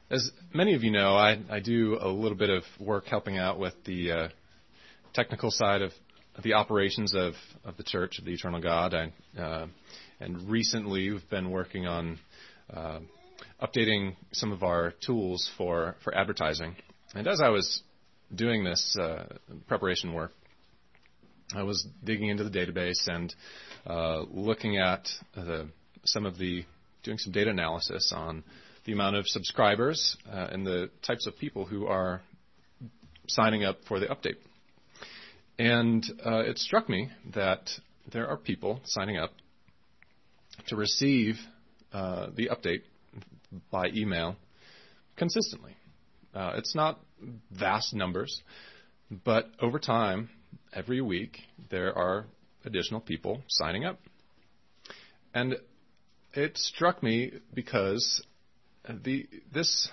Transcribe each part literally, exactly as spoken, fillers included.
As many of you know, I, I do a little bit of work helping out with the uh, technical side of the operations of, of the Church of the Eternal God. I, uh, and recently we've been working on uh, updating some of our tools for, for advertising. And as I was doing this uh, preparation work, I was digging into the database and uh, looking at the, some of the, doing some data analysis on the amount of subscribers uh, and the types of people who are signing up for the update. And uh, it struck me that there are people signing up to receive uh, the update by email consistently. Uh, it's not vast numbers, but over time, every week, there are additional people signing up. And it struck me because The this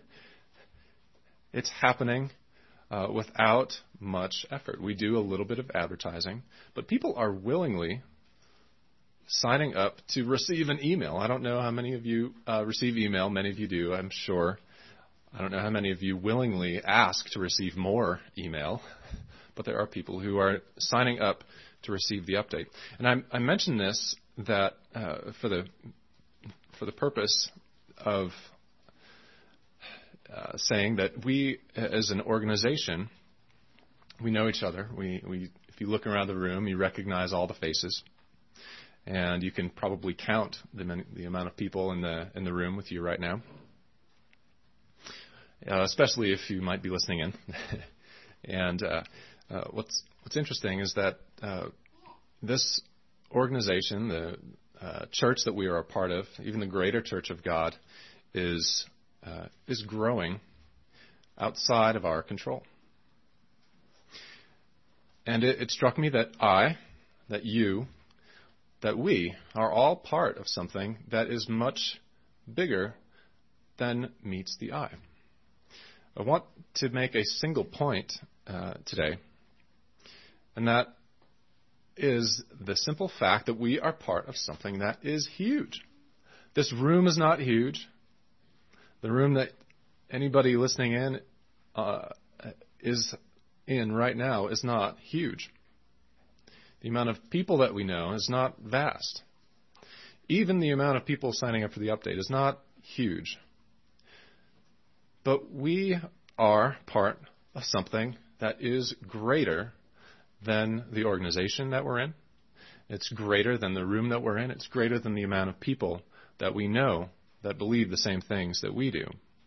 it's happening uh, without much effort. We do a little bit of advertising, but people are willingly signing up to receive an email. I don't know how many of you uh, receive email. Many of you do, I'm sure. I don't know how many of you willingly ask to receive more email, but there are people who are signing up to receive the update. And I, I mention this that uh, for the for the purpose of uh, saying that we, as an organization, we know each other. We, we, if you look around the room, you recognize all the faces, and you can probably count the, many, the amount of people in the in the room with you right now. Uh, especially if you might be listening in. and uh, uh, what's what's interesting is that uh, this organization, the Uh, church that we are a part of, even the greater Church of God, is uh, is growing outside of our control. And it, it struck me that I, that you, that we are all part of something that is much bigger than meets the eye. I want to make a single point uh, today, and that is the simple fact that we are part of something that is huge. This room is not huge. The room that anybody listening in uh, is in right now is not huge. The amount of people that we know is not vast. Even the amount of people signing up for the update is not huge. But we are part of something that is greater than the organization that we're in. It's greater than the room that we're in. It's greater than the amount of people that we know that believe the same things that we do.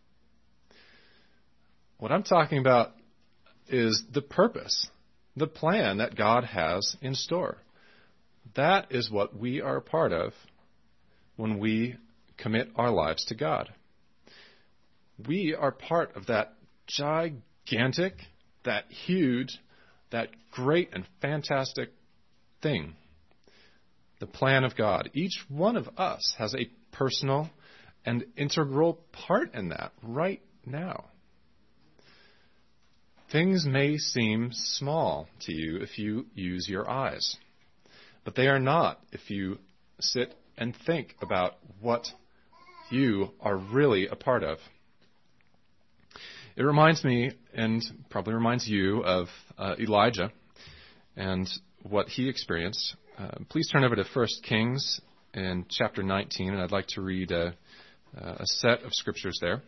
What I'm talking about is the purpose, the plan that God has in store. That is what we are a part of when we commit our lives to God. We are part of that gigantic, that huge, that great and fantastic thing, the plan of God. Each one of us has a personal and integral part in that right now. Things may seem small to you if you use your eyes, but they are not if you sit and think about what you are really a part of. It reminds me, and probably reminds you, of uh, Elijah and what he experienced. Uh, please turn over to First Kings in chapter nineteen, and I'd like to read a, a set of scriptures there.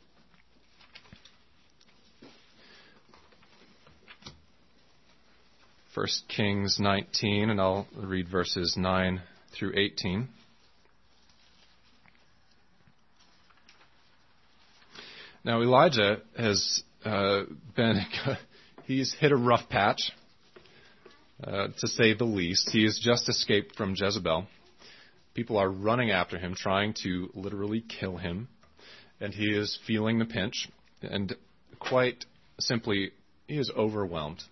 First Kings nineteen, and I'll read verses nine through eighteen. Now, Elijah has uh, been, he's hit a rough patch, uh, to say the least. He has just escaped from Jezebel. People are running after him, trying to literally kill him, and he is feeling the pinch, and quite simply, he is overwhelmed.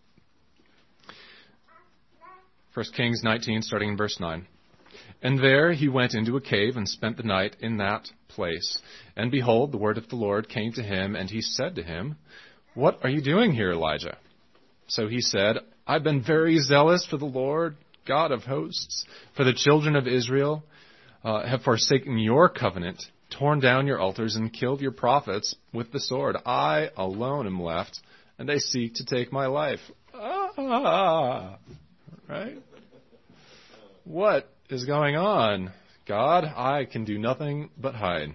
First Kings nineteen, starting in verse nine. And there he went into a cave and spent the night in that place. And behold, the word of the Lord came to him, and he said to him, What are you doing here, Elijah? So he said, I've been very zealous for the Lord, God of hosts, for the children of Israel uh, have forsaken your covenant, torn down your altars and killed your prophets with the sword. I alone am left, and they seek to take my life. Ah, right? What is going on? God, I can do nothing but hide.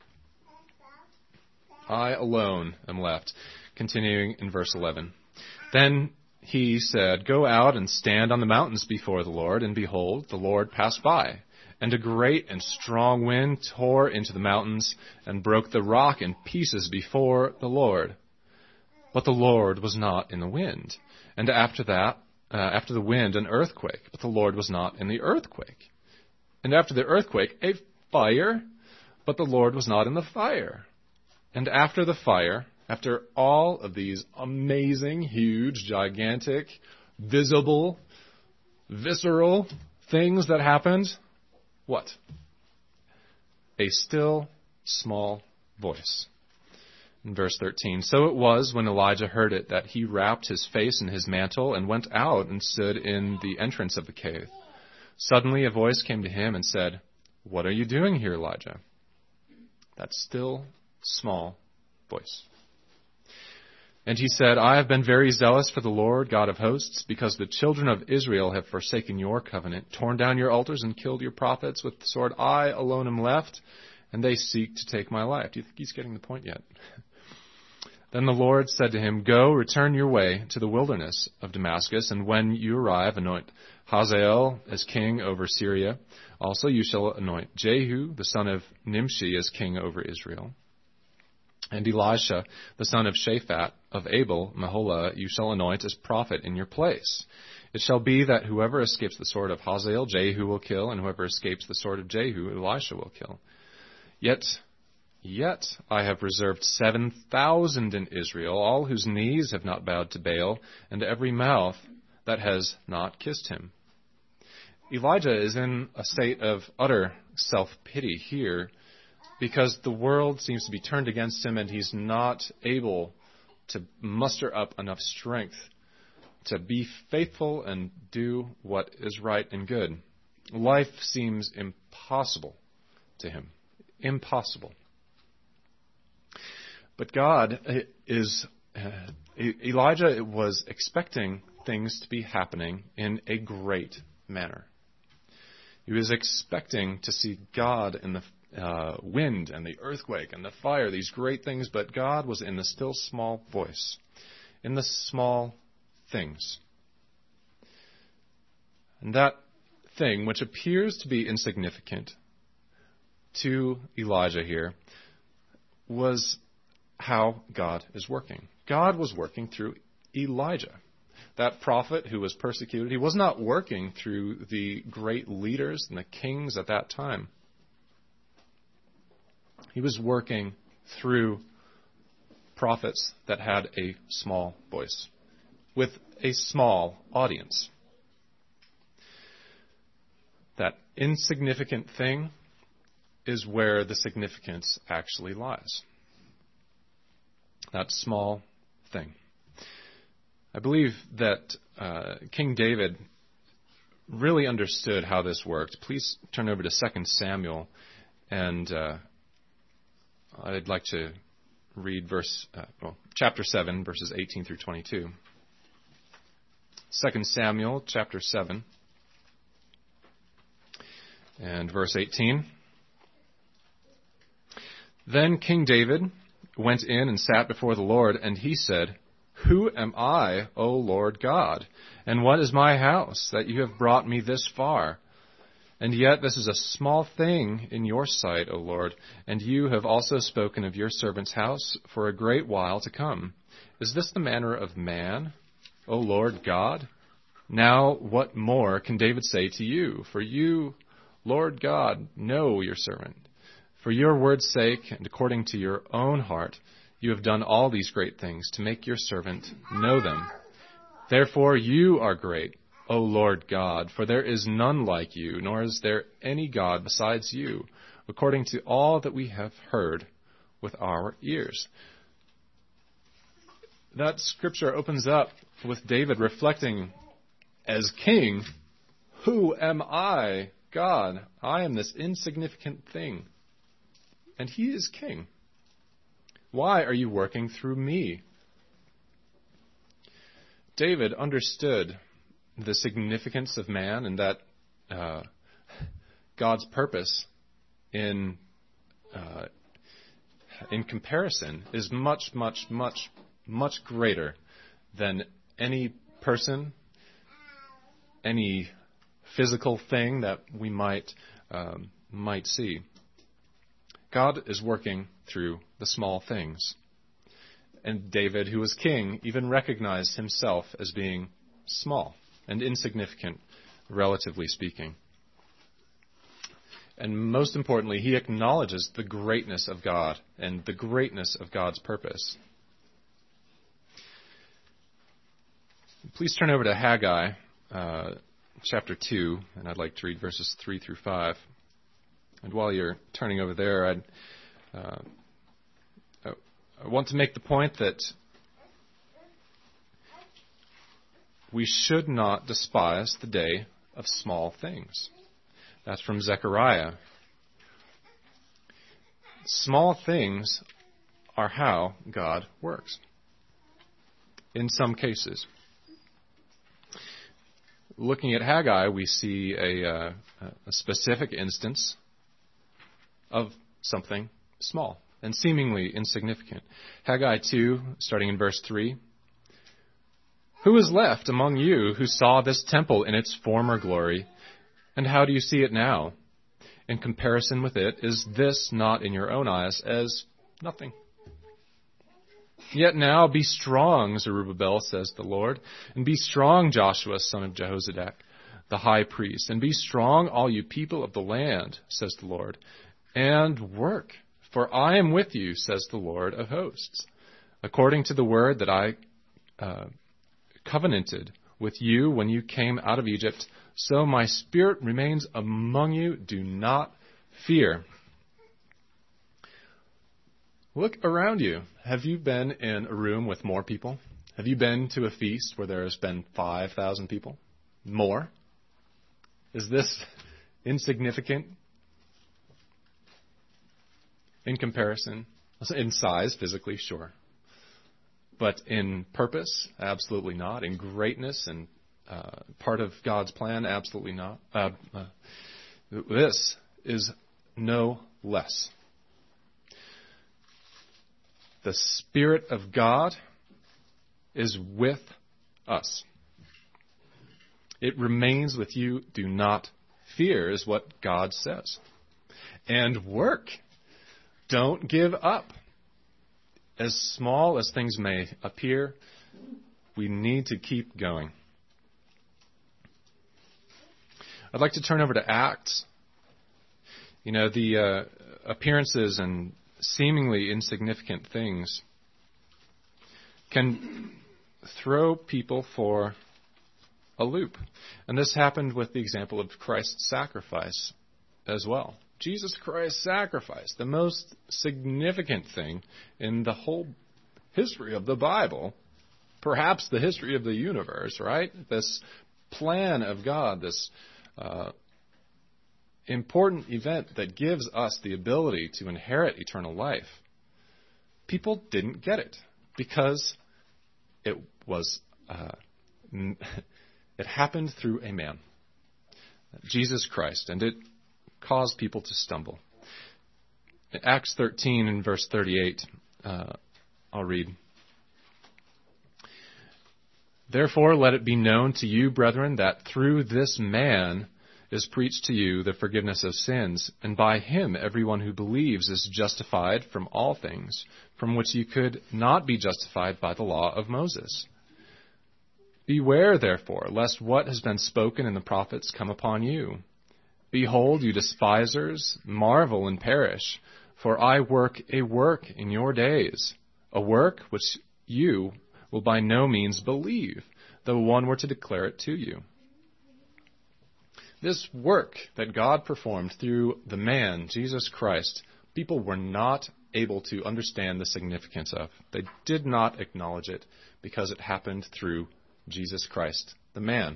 I alone am left. Continuing in verse eleven. Then he said, go out and stand on the mountains before the Lord, and behold, the Lord passed by. And a great and strong wind tore into the mountains and broke the rock in pieces before the Lord. But the Lord was not in the wind. And after that, uh, after the wind, an earthquake. But the Lord was not in the earthquake. And after the earthquake, a fire. But the Lord was not in the fire. And after the fire, after all of these amazing, huge, gigantic, visible, visceral things that happened, what? A still, small voice. In verse thirteen, so it was when Elijah heard it that he wrapped his face in his mantle and went out and stood in the entrance of the cave. Suddenly a voice came to him and said, what are you doing here, Elijah? That still, small voice. And he said, I have been very zealous for the Lord God of hosts, because the children of Israel have forsaken your covenant, torn down your altars, and killed your prophets with the sword. I alone am left, and they seek to take my life. Do you think he's getting the point yet? Then the Lord said to him, go, return your way to the wilderness of Damascus, and when you arrive, anoint Hazael as king over Syria. Also you shall anoint Jehu, the son of Nimshi, as king over Israel. And Elisha, the son of Shaphat of Abel Meholah, you shall anoint as prophet in your place. It shall be that whoever escapes the sword of Hazael, Jehu will kill, and whoever escapes the sword of Jehu, Elisha will kill. Yet, yet I have reserved seven thousand in Israel, all whose knees have not bowed to Baal, and every mouth that has not kissed him. Elijah is in a state of utter self-pity here, because the world seems to be turned against him and he's not able to muster up enough strength to be faithful and do what is right and good. Life seems impossible to him. Impossible. But God is, uh, Elijah was expecting things to be happening in a great manner. He was expecting to see God in the Uh, wind and the earthquake and the fire, these great things, but God was in the still small voice, in the small things. And that thing, which appears to be insignificant to Elijah here, was how God is working. God was working through Elijah, that prophet who was persecuted. He was not working through the great leaders and the kings at that time. He was working through prophets that had a small voice, with a small audience. That insignificant thing is where the significance actually lies. That small thing. I believe that uh, King David really understood how this worked. Please turn over to Second Samuel, and uh, I'd like to read verse, uh, well, chapter seven, verses eighteen through twenty-two. Second Samuel, chapter seven, and verse eighteen. Then King David went in and sat before the Lord, and he said, who am I, O Lord God, and what is my house, that you have brought me this far? And yet this is a small thing in your sight, O Lord, and you have also spoken of your servant's house for a great while to come. Is this the manner of man, O Lord God? Now what more can David say to you? For you, Lord God, know your servant. For your word's sake, and according to your own heart, you have done all these great things to make your servant know them. Therefore you are great, O Lord God, for there is none like you, nor is there any God besides you, according to all that we have heard with our ears. That scripture opens up with David reflecting as king, who am I, God? I am this insignificant thing. and he is king. Why are you working through me? David understood the significance of man and that uh, God's purpose in uh, in comparison is much, much, much, much greater than any person, any physical thing that we might um, might see. God is working through the small things. And David, who was king, even recognized himself as being small and insignificant, relatively speaking. And most importantly, he acknowledges the greatness of God and the greatness of God's purpose. Please turn over to Haggai, uh, chapter two, and I'd like to read verses three through five. And while you're turning over there, I'd, uh, I want to make the point that we should not despise the day of small things. That's from Zechariah. Small things are how God works, in some cases. Looking at Haggai, we see a, uh, a specific instance of something small and seemingly insignificant. Haggai two, starting in verse three. Who is left among you who saw this temple in its former glory? And how do you see it now? In comparison with it, is this not in your own eyes as nothing? Yet now be strong, Zerubbabel, says the Lord, and be strong, Joshua, son of Jehozadak, the high priest, and be strong, all you people of the land, says the Lord, and work, for I am with you, says the Lord of hosts, according to the word that I uh, covenanted with you when you came out of Egypt. So my spirit remains among you. Do not fear. Look around you. Have you been in a room with more people? Have you been to a feast where there has been five thousand people? More? Is this insignificant in comparison? In size, physically, sure. But in purpose, absolutely not. In greatness and uh, part of God's plan, absolutely not. Uh, uh, this is no less. The Spirit of God is with us. It remains with you. Do not fear, is what God says. And work. Don't give up. As small as things may appear, we need to keep going. I'd like to turn over to Acts. You know, the uh, appearances and seemingly insignificant things can throw people for a loop. And this happened with the example of Christ's sacrifice as well. Jesus Christ's sacrifice, the most significant thing in the whole history of the Bible, perhaps the history of the universe, right? This plan of God, this uh, important event that gives us the ability to inherit eternal life. People didn't get it because it was uh, it happened through a man, Jesus Christ, and it caused people to stumble. In Acts thirteen and verse thirty-eight, uh, I'll read. Therefore, let it be known to you, brethren, that through this man is preached to you the forgiveness of sins, and by him everyone who believes is justified from all things, from which you could not be justified by the law of Moses. Beware, therefore, lest what has been spoken in the prophets come upon you. Behold, you despisers, marvel and perish, for I work a work in your days, a work which you will by no means believe, though one were to declare it to you. This work that God performed through the man, Jesus Christ, people were not able to understand the significance of. They did not acknowledge it because it happened through Jesus Christ, the man,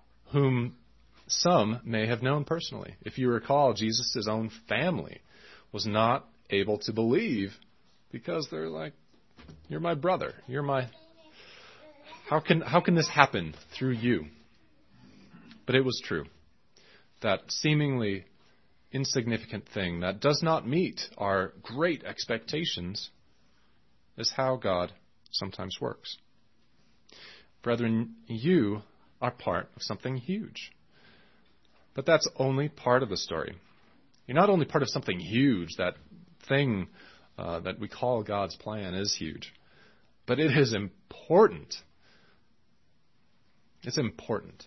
whom some may have known personally. If you recall, Jesus' own family was not able to believe because they're like, you're my brother. You're my... How can, how can this happen through you? But it was true. That seemingly insignificant thing that does not meet our great expectations is how God sometimes works. Brethren, you are part of something huge. But that's only part of the story. You're not only part of something huge. That thing uh, that we call God's plan is huge. But it is important. It's important.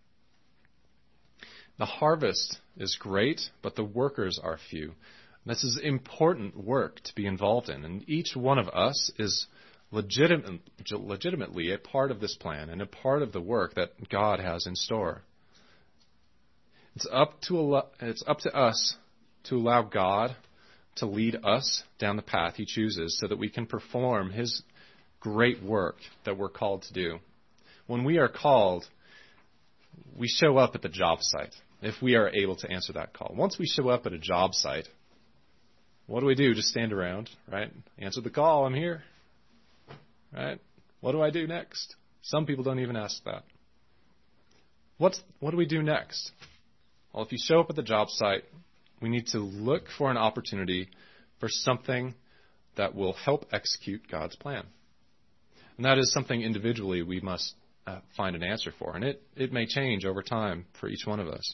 The harvest is great, but the workers are few. This is important work to be involved in, and each one of us is legitimate, legitimately a part of this plan and a part of the work that God has in store. It's up to it's up to us to allow God to lead us down the path He chooses so that we can perform His great work that we're called to do. When we are called, we show up at the job site, if we are able to answer that call. Once we show up at a job site, what do we do? Just stand around, right? Answer the call, I'm here. Right? What do I do next? Some people don't even ask that. What's, what do we do next? Well, if you show up at the job site, we need to look for an opportunity for something that will help execute God's plan. And that is something individually we must uh, find an answer for. And it, it may change over time for each one of us.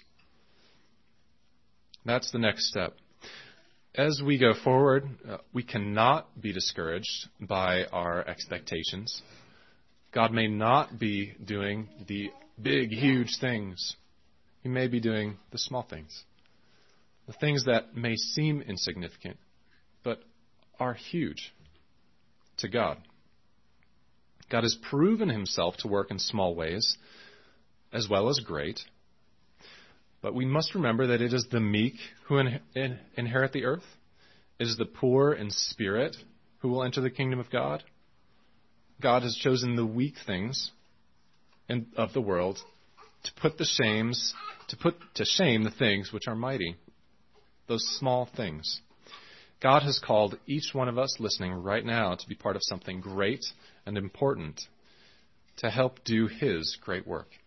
That's the next step. As we go forward, uh, we cannot be discouraged by our expectations. God may not be doing the big, huge things. He may be doing the small things. The things that may seem insignificant, but are huge to God. God has proven Himself to work in small ways, as well as great. But we must remember that it is the meek who in, in, inherit the earth. It is the poor in spirit who will enter the kingdom of God. God has chosen the weak things in, of the world to put the shames, to put to shame the things which are mighty, those small things. God has called each one of us listening right now to be part of something great and important to help do His great work.